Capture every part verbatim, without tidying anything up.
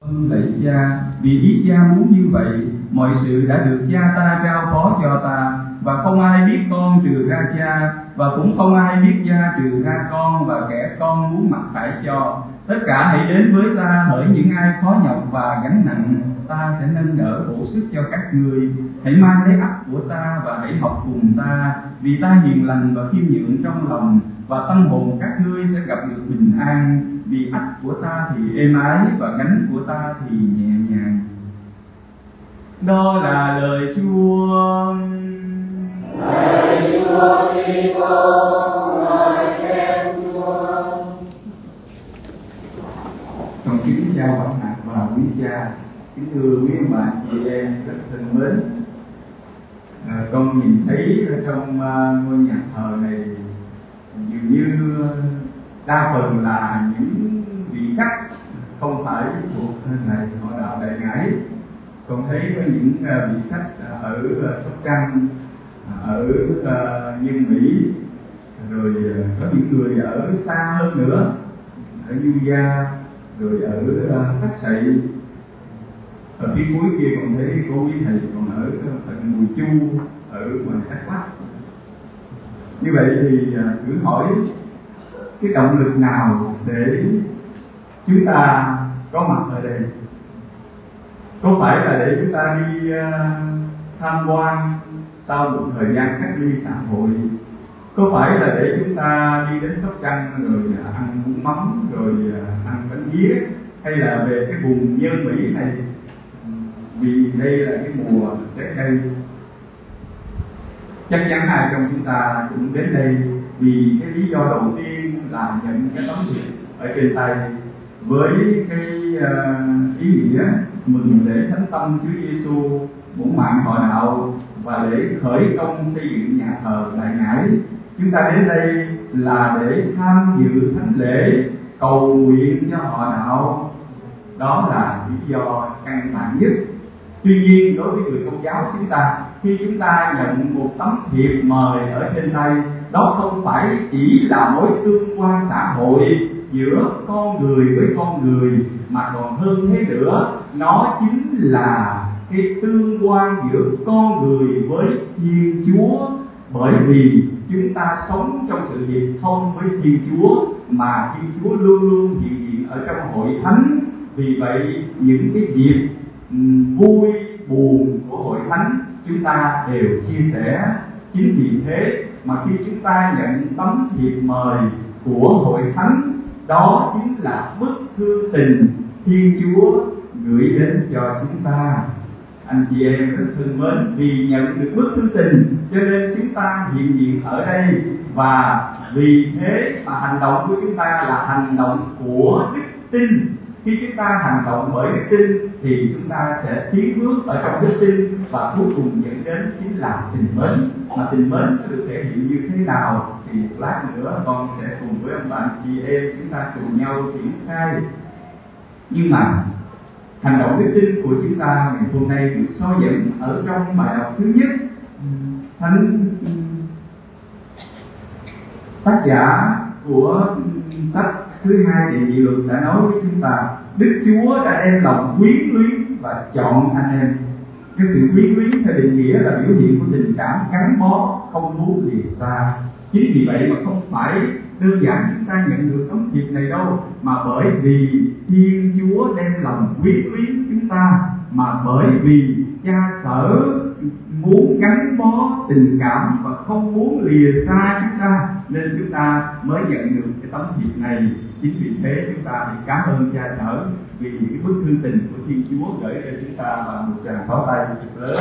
Ơn lạy Cha, vì ý Cha muốn như vậy, mọi sự đã được Cha ta trao phó cho ta, và không ai biết con trừ ra Cha, và cũng không ai biết Cha trừ ra con và kẻ con muốn mặc khải cho. Tất cả hãy đến với ta, hỡi những ai khó nhọc và gánh nặng, ta sẽ nâng đỡ bổ sức cho các ngươi. Hãy mang lấy ắt của ta và hãy học cùng ta, vì ta hiền lành và khiêm nhượng trong lòng, và tâm hồn các ngươi sẽ gặp được bình an. Vì ắt của ta thì êm ái và gánh của ta thì nhẹ nhàng. Đó là lời Chúa. Lời Chúa Kitô, lời khen Chúa. Con kính chào bạn hạt và quý cha, kính thưa quý ông bà chị em rất thân mến. À, con nhìn thấy ở trong uh, ngôi nhà thờ này dường như đa phần là những vị khách không phải thuộc này họ đạo Đại Ngãi. Con thấy có những uh, vị khách ở uh, Sóc Trăng, ở uh, Nhân Mỹ, rồi uh, có những người ở xa hơn nữa, ở Du Gia, rồi ở uh, Khách Sậy. Ở phía cuối kia còn thấy cô quý thầy còn ở tận Mùi Chu, ở ngoài Đắk Lắk. Như vậy thì uh, thử hỏi cái động lực nào để chúng ta có mặt ở đây? Có phải là để chúng ta đi uh, tham quan sau một thời gian cách ly xã hội? Có phải là để chúng ta đi đến Sóc Trăng rồi ăn bún mắm, rồi ăn bánh día, hay là về cái vùng Nhân Mỹ này vì đây là cái mùa trái cây? Chắc chắn ai trong chúng ta cũng đến đây vì cái lý do đầu tiên là nhận cái tấm thiệp ở trên tay với cái uh, ý nghĩa mừng lễ Thánh Tâm Chúa Giêsu bổn mạng họ đạo và để khởi công xây dựng nhà thờ Đại Ngãi. Chúng ta đến đây là để tham dự thánh lễ, cầu nguyện cho họ đạo. Đó là lý do căn bản nhất. Tuy nhiên đối với người Công giáo chúng ta, khi chúng ta nhận một tấm thiệp mời ở trên tay, đó không phải chỉ là mối tương quan xã hội giữa con người với con người, mà còn hơn thế nữa, nó chính là cái tương quan giữa con người với Thiên Chúa. Bởi vì chúng ta sống trong sự hiệp thông với Thiên Chúa, mà Thiên Chúa luôn luôn hiện diện ở trong hội thánh. Vì vậy những cái dịp vui buồn của hội thánh chúng ta đều chia sẻ. Chính vì thế mà khi chúng ta nhận tấm thiệp mời của hội thánh, đó chính là bức thư tình Thiên Chúa gửi đến cho chúng ta. Anh chị em rất thương mến, vì nhận được bức thư tình cho nên chúng ta hiện diện ở đây, và vì thế mà hành động của chúng ta là hành động của đức tin. Khi chúng ta hành động bởi đức tin thì chúng ta sẽ tiến bước ở trong đức tin, và cuối cùng dẫn đến chính là tình mến. Mà tình mến nó được thể hiện như thế nào thì lát nữa con sẽ cùng với ông bạn chị em chúng ta cùng nhau triển khai. Nhưng mà hành động đức tin của chúng ta ngày hôm nay được soi dẫn ở trong bài đọc thứ nhất. Thánh tác giả của sách thứ hai Đệ Nhị Luật đã nói với chúng ta: Đức Chúa đã đem lòng quyến luyến và chọn anh em. Cái sự quyến luyến theo định nghĩa là biểu hiện của tình cảm gắn bó, không muốn lìa xa. Chính vì vậy mà không phải đơn giản chúng ta nhận được tấm thiệp này đâu, mà bởi vì Thiên Chúa đem lòng quyến luyến chúng ta, mà bởi vì Cha Sở muốn gắn bó tình cảm và không muốn lìa xa chúng ta, nên chúng ta mới nhận được cái tấm thiệp này. Chính vì thế chúng ta phải cảm ơn Cha Sở vì những cái bức thư tình của Thiên Chúa gửi cho chúng ta, và một tràng pháo tay thật lớn.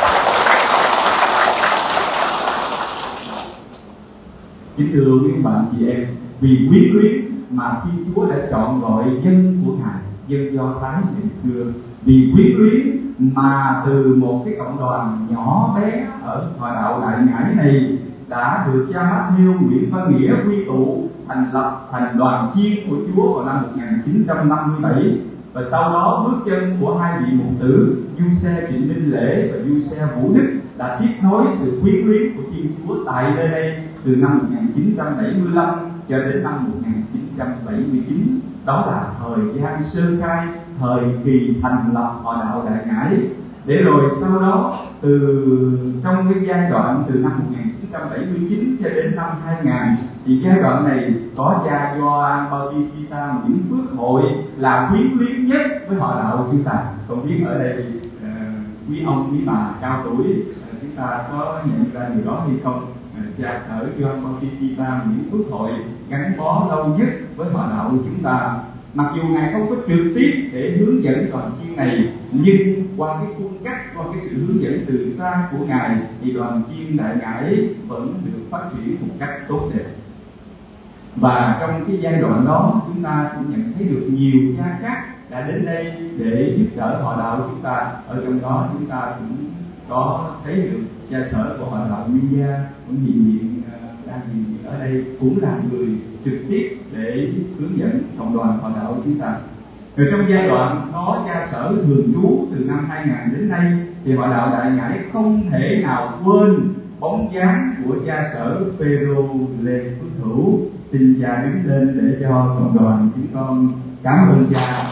Kính thưa quý bạn chị em, vì quyến luyến mà Thiên Chúa đã chọn gọi dân của Ngài, dân Do Thái ngày xưa. Vì quyến luyến mà từ một cái cộng đoàn nhỏ bé ở Hòa đạo Đại Ngãi này đã được cha Matthew Nguyễn Văn Nghĩa quy tụ thành lập thành đoàn chiên của Chúa vào năm một nghìn chín trăm năm mươi bảy. Và sau đó bước chân của hai vị mục tử Du Xe Trịnh Minh Lễ và Du Xe Vũ Đức đã tiếp nối sự quyến luyến của Thiên Chúa tại nơi đây từ năm một nghìn chín trăm bảy mươi lăm cho đến năm một nghìn chín trăm bảy mươi chín. Đó là thời gian sơ khai thời kỳ thành lập Họ đạo Đại Ngãi, để rồi sau đó từ trong cái giai đoạn từ năm một nghìn chín trăm bảy mươi chín cho đến năm hai nghìn, thì giai đoạn này có cha Gioan Bautista Nguyễn Phước Hội là quyến luyến nhất với Họ đạo chúng ta. Không biết ở đây thì uh, quý ông quý bà cao tuổi uh, chúng ta có nhận ra điều đó hay không? Uh, cha sở Gioan Bautista Nguyễn Phước Hội gắn bó lâu nhất với Họ đạo của chúng ta. Mặc dù Ngài không có trực tiếp để hướng dẫn đoàn chiên này, nhưng qua cái cung cách, qua cái sự hướng dẫn từ xa của Ngài thì đoàn chiên Đại Ngãi vẫn được phát triển một cách tốt đẹp. Và trong cái giai đoạn đó chúng ta cũng nhận thấy được nhiều cha khác đã đến đây để giúp đỡ Họ đạo của chúng ta. Ở trong đó chúng ta cũng có thấy được cha sở của Họ đạo Nguyên Gia cũng hiện diện đang hiện diện ở đây, cũng là người trực tiếp để hướng dẫn cộng đoàn Họ đạo của chúng ta. Rồi trong giai đoạn có cha sở thường trú từ năm hai nghìn đến nay thì Họ đạo Đại Ngãi không thể nào quên bóng dáng của cha sở Phêrô Lê Phước Hữu. Xin cha đứng lên để cho cộng đoàn chúng con cảm ơn cha.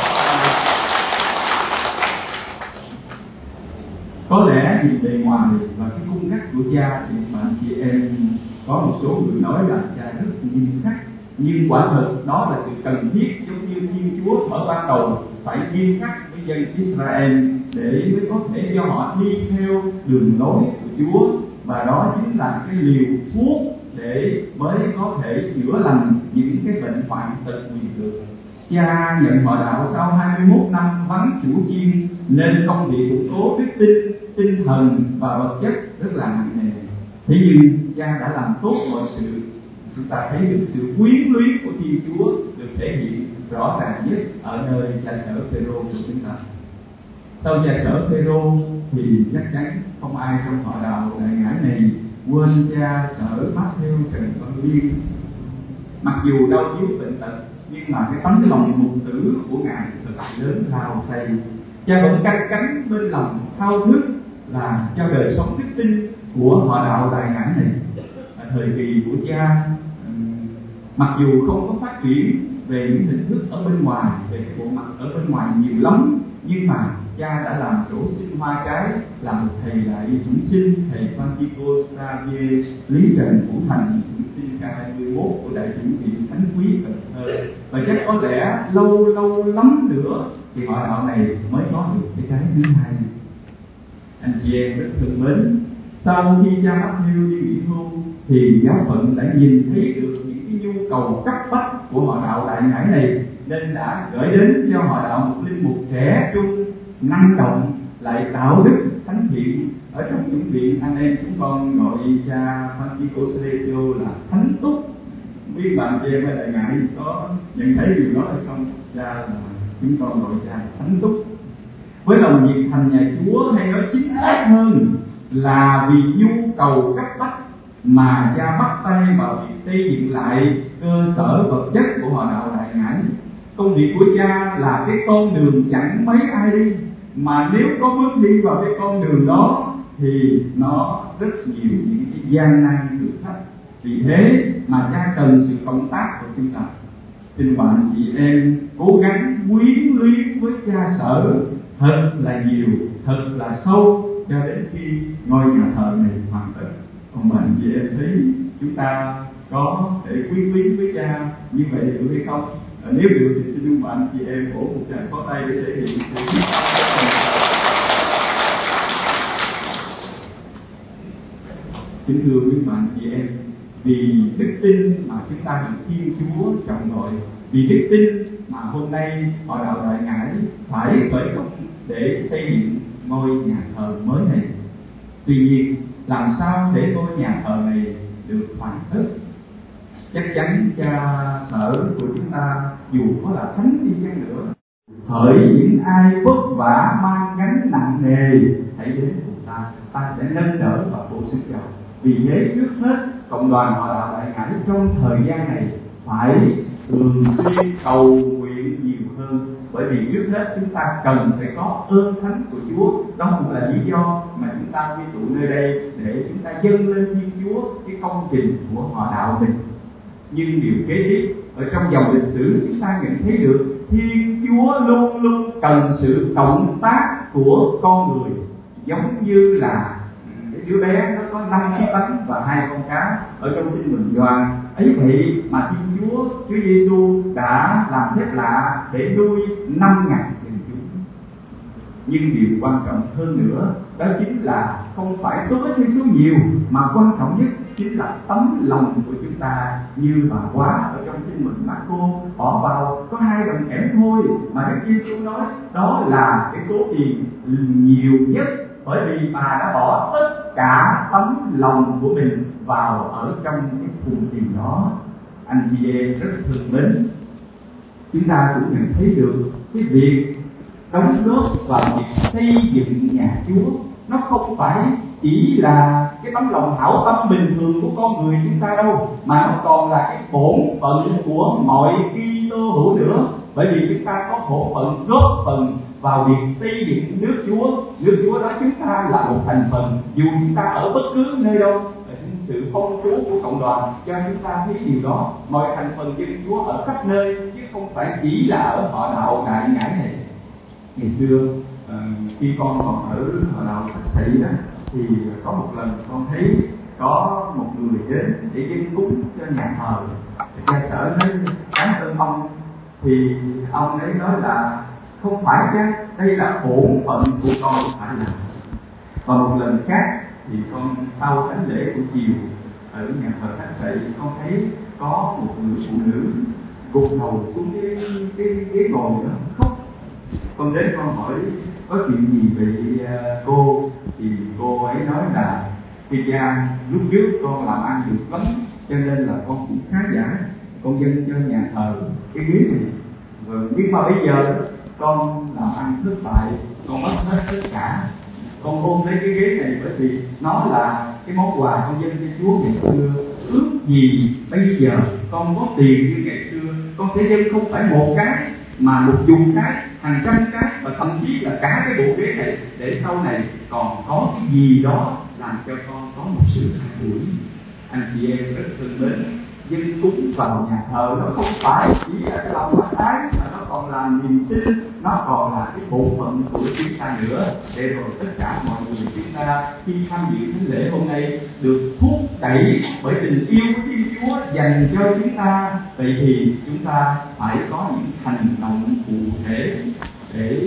Có lẽ vì bề ngoài và cái cung cách của cha thì bạn chị em có một số người nói là cha rất nghiêm khắc, nhưng quả thật đó là sự cần thiết, giống như Thiên Chúa ở ban đầu phải nghiêm khắc với dân Israel để mới có thể cho họ đi theo đường lối của Chúa, và đó chính là cái liều thuốc để mới có thể chữa lành những cái bệnh hoạn tật nguyền rủa. Cha nhận Họ đạo sau hai mươi mốt năm vắng chủ chiên nên công việc củng cố đức tin, tinh thần và vật chất rất là nặng nề. Thế nhưng cha đã làm tốt mọi sự. Chúng ta thấy được sự quyến luyến của Thiên Chúa được thể hiện rõ ràng nhất ở nơi cha sở Phêrô của chúng ta. Sau cha sở Phêrô thì chắc chắn không ai trong Họ đạo Đại Ngãi này quên cha sở Matthew Trần Văn Liên. Mặc dù đau yếu bệnh tật, nhưng mà cái tấm lòng mục tử của Ngài thật lớn lao say. Cha vẫn canh cánh bên lòng thao thức là cho đời sống đức tin của Họ đạo Đại Ngãi này. Thời kỳ của cha mặc dù không có phát triển về những hình thức ở bên ngoài, về cái bộ mặt ở bên ngoài nhiều lắm, nhưng mà cha đã làm chỗ sinh hoa trái, làm một thầy đại chúng sinh, thầy Francisco Xavier Lý Trần Vũ Thành, sinh ca hai mươi mốt của đại chúng viện Thánh Quý Cần Thơ. Và chắc có lẽ lâu lâu lắm nữa thì Họ đạo này mới có được cái trái thứ hai. Anh chị em rất thương mến, sau khi cha Matthew đi nghỉ hưu thì giáo phận đã nhìn thấy được những cái nhu cầu cấp bách của Họ đạo Đại Ngãi này, nên đã gửi đến cho Họ đạo một linh mục trẻ trung, năng động, lại đạo đức, thánh thiện. Ở trong những viện anh em chúng con gọi cha Francisco Celestio là Thánh Túc. Biết bạn chị em ở Đại Ngãi có nhận thấy điều đó hay không? Cha là chúng con gọi cha Thánh Túc. Với lòng nhiệt thành nhà Chúa, hay nói chính xác hơn là vì nhu cầu cấp bách mà cha bắt tay vào việc xây dựng lại cơ sở vật chất của Họ đạo Đại Ngãi. Công việc của cha là cái con đường chẳng mấy ai đi, mà nếu có bước đi vào cái con đường đó thì nó rất nhiều những cái gian nan thử thách. Vì thế mà cha cần sự cộng tác của chúng ta. Xin bạn chị em cố gắng quyến luyến với cha sở thật là nhiều, thật là sâu, cho đến khi ngôi nhà thờ này hoàn tất. Còn bạn chị em thấy chúng ta có thể quyến luyến với cha như vậy được hay không? À, nếu được thì xin bạn chị em vỗ một tràng pháo tay để thể hiện sự kính thưa quý bạn chị em, vì đức tin mà chúng ta được Thiên Chúa trọng gọi, vì đức tin mà hôm nay Họ đạo Đại Ngãi phải khởi công để xây dựng ngôi nhà thờ mới này. Tuy nhiên, làm sao để ngôi nhà thờ này được hoàn tất? Chắc chắn cha sở của chúng ta dù có là thánh đi chăng nữa, hỡi những ai vất vả mang gánh nặng nề, hãy đến cùng ta, ta sẽ nâng đỡ và bổ sức cho. Vì thế trước hết cộng đoàn Họ đạo Đại Ngãi trong thời gian này phải thường xuyên cầu nguyện nhiều hơn, bởi vì trước hết chúng ta cần phải có ơn thánh của Chúa. Đó cũng là lý do mà chúng ta quy tụ nơi đây để chúng ta dâng lên Thiên Chúa cái công trình của Họ đạo mình. Nhưng điều kế tiếp ở trong dòng lịch sử chúng ta nhận thấy được Thiên Chúa luôn luôn cần sự động tác của con người, giống như là cái đứa bé nó có năm cái bánh và hai con cá ở trong Tin Mừng Gioan. Ấy vậy mà Thiên Chúa Chúa Giêsu đã làm phép lạ để nuôi năm ngàn dân chúng. Nhưng điều quan trọng hơn nữa đó chính là không phải số ít hay số nhiều, mà quan trọng nhất chính là tấm lòng của chúng ta. Như bà quá ở trong Tin Mừng Mác-cô bỏ vào có hai đồng kẽm thôi, mà Đức Giêsu nói đó là cái số tiền nhiều nhất, bởi vì bà đã bỏ tất cả tấm lòng của mình vào ở trong cái thùng tiền đó. Anh chị em rất thương mến, chúng ta cũng nhận thấy được cái việc đóng góp vào việc xây dựng nhà Chúa nó không phải chỉ là cái tấm lòng hảo tâm bình thường của con người chúng ta đâu, mà nó còn là cái bổn phận của mọi Kitô hữu nữa. Bởi vì chúng ta có bổn phận góp phần vào việc xây dựng nước Chúa. Nước Chúa đó chúng ta là một thành phần, dù chúng ta ở bất cứ nơi đâu. Sự phong phú của cộng đoàn cho chúng ta thấy điều đó. Mọi thành phần dân Chúa ở khắp nơi, chứ không phải chỉ là ở họ đạo Đại Ngãi này. Ngày xưa uh, khi con còn ở họ đạo Thạch Sĩ đó, thì có một lần con thấy có một người đến để dâng cúng cho nhà thờ. Cha sở nói cảm ơn ông, thì ông ấy nói là không phải chứ, đây là bổn phận của con phải làm. Và một lần khác thì con sau thánh lễ của chiều ở nhà thờ Thạch Sĩ, con thấy có một người phụ nữ gục đầu xuống cái cái ghế ngồi nữa khóc. Con đến con hỏi có chuyện gì vậy cô, thì cô ấy nói là khi cha lúc trước con làm ăn được lắm, cho nên là con cũng khá giả, con dâng cho nhà thờ cái ghế này. Rồi nhưng mà bây giờ con làm ăn thất bại, con mất hết tất cả, con ôm lấy cái ghế này bởi vì nó là cái món quà con dâng cho Chúa ngày xưa. Ước gì bây giờ con có tiền như ngày xưa, con sẽ dâng không phải một cái mà một chục cái, hàng trăm cái, và thậm chí là cả cái bộ ghế này, để sau này còn có cái gì đó làm cho con có một sự an ủi. Anh chị em rất thương mến, dân cúng vào nhà thờ nó không phải chỉ là cái lòng bác ái, mà nó còn là niềm tin, nó còn là cái bộ phận của chúng ta nữa. Để rồi tất cả mọi người chúng ta khi tham dự thánh lễ hôm nay được thúc đẩy bởi tình yêu của Thiên Chúa dành cho chúng ta. Vậy thì chúng ta phải có những hành động cụ thể để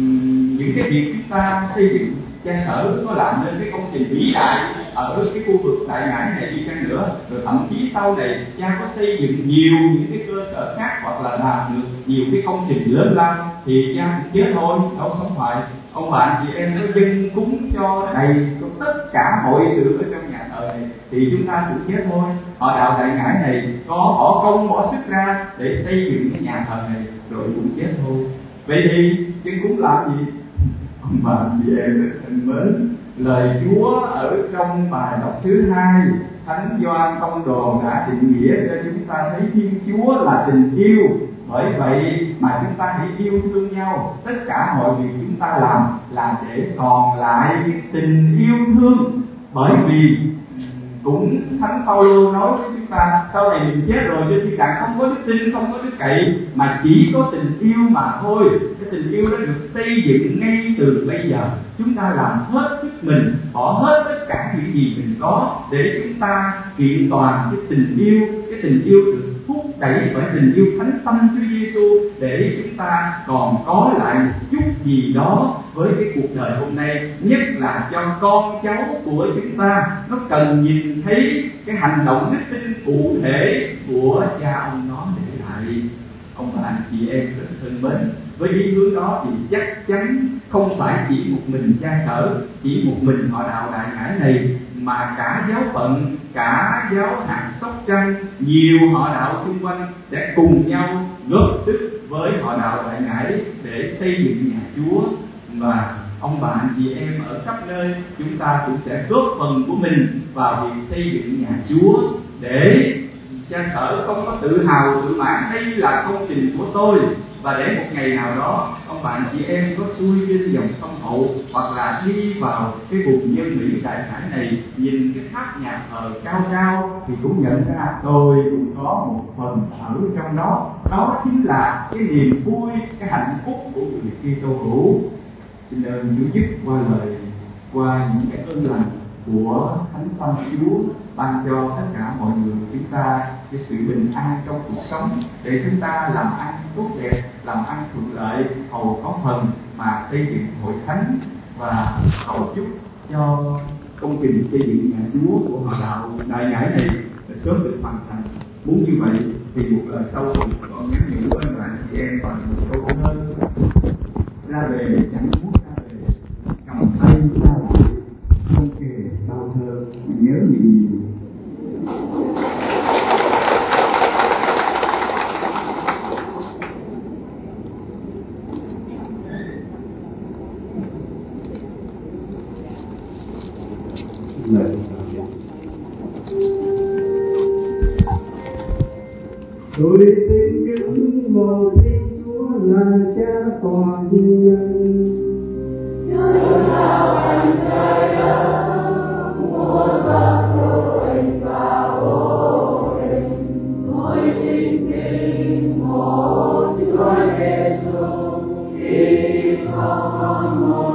um, những cái việc chúng ta xây dựng. Cha sở có làm nên cái công trình vĩ đại ở cái khu vực Đại Ngãi này đi chăng nữa, rồi thậm chí sau này cha có xây dựng nhiều những cái cơ sở khác, hoặc là làm được nhiều cái công trình lớn lao, thì cha cũng chết thôi, đâu không phải. Ông bạn chị em nó dâng cúng cho đầy cho tất cả mọi sự ở trong nhà thờ này, thì chúng ta cũng chết thôi. Họ đạo Đại Ngãi này có bỏ công bỏ sức ra để xây dựng cái nhà thờ này, rồi cũng chết thôi. Vậy thì dâng cúng làm gì? Ông bà chị em rất thân mến, lời Chúa ở trong bài đọc thứ hai, Thánh Gioan Tông Đồ đã định nghĩa cho chúng ta thấy Thiên Chúa là tình yêu. Bởi vậy mà chúng ta hãy yêu thương nhau. Tất cả mọi việc chúng ta làm là để còn lại tình yêu thương. Bởi vì cũng Thánh Phaolô nói với chúng ta, sau này mình chết rồi trên thiên đàng không có đức tin, không có đức cậy, mà chỉ có tình yêu mà thôi. Cái tình yêu đó được xây dựng ngay từ bây giờ. Chúng ta làm hết sức mình, bỏ hết tất cả những gì mình có để chúng ta kiện toàn cái tình yêu. Cái tình yêu được thúc đẩy bởi tình yêu thánh tâm Chúa Giêsu, để chúng ta còn có lại một chút gì đó với cái cuộc đời hôm nay, nhất là cho con cháu của chúng ta. Nó cần nhìn thấy cái hành động đức tin cụ thể của cha ông nó để lại. Ông bà anh chị em rất thân mến, với ý hướng đó thì chắc chắn không phải chỉ một mình cha sở, chỉ một mình họ đạo Đại Ngãi này, mà cả giáo phận, cả giáo hạt Sóc Trăng, nhiều họ đạo xung quanh sẽ cùng nhau góp sức với họ đạo Đại Ngãi để xây dựng nhà Chúa. Và ông bà anh chị em ở khắp nơi, chúng ta cũng sẽ góp phần của mình vào việc xây dựng nhà Chúa, để cha sở không có tự hào tự mãn đây là công trình của tôi, và để một ngày nào đó ông bạn chị em có xuôi trên dòng sông Hậu, hoặc là đi vào cái vùng nhân mỹ Đại Ngãi này, nhìn cái tháp nhà thờ cao cao thì cũng nhận ra tôi cũng có một phần ở trong đó. đó chính là cái niềm vui, cái hạnh phúc của người Kitô hữu. Xin ơn Chúa giúp qua lời, qua những cái ơn lành của Thánh Tâm Chúa ban cho tất cả mọi người chúng ta cái sự bình an trong cuộc sống, để chúng ta làm ăn tốt đẹp, làm ăn thuận lợi, hầu có phần mà xây dựng hội thánh và cầu chúc cho công trình xây dựng nhà Chúa của Hòa Đạo Đại Ngãi này sớm được hoàn thành. Muốn như vậy thì một lời sau cùng còn nhắn nhủ với bạn chị em và một câu thơ: ra về chẳng muốn ra về, cầm tay ra lại, không kể bao thơ nhớ nhiều. Lời tôi xin kính mời Thiên Chúa là Cha toàn nhân. Chúa nào anh trời ơi, muôn pháp rồi và ôi, tôi xin kính một Chúa Giêsu khi không